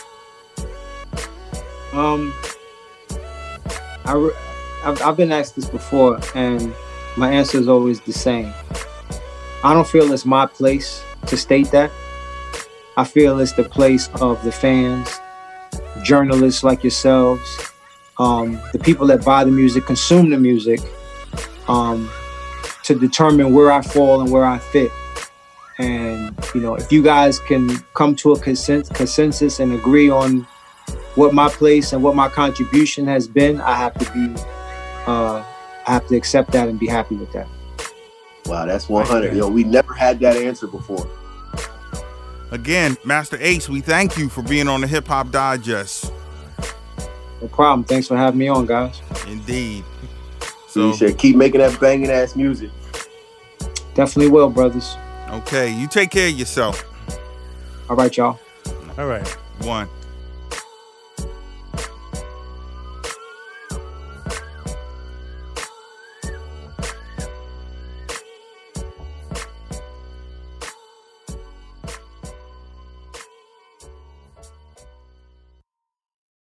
Um, I re- I've, I've been asked this before, and my answer is always the same. I don't feel it's my place to state that. I feel it's the place of the fans, journalists like yourselves, um, the people that buy the music, consume the music, um, to determine where I fall and where I fit. And, you know, if you guys can come to a consens- consensus and agree on what my place and what my contribution has been, I have to be, uh, I have to accept that and be happy with that. Wow, that's one hundred. You know, we never had that answer before. Again, Master Ace, we thank you for being on the Hip Hop Digest. No problem. Thanks for having me on, guys. Indeed. So you So, should keep making that banging ass music. Definitely will, brothers. okay, you take care of yourself. All right, y'all. All right. One.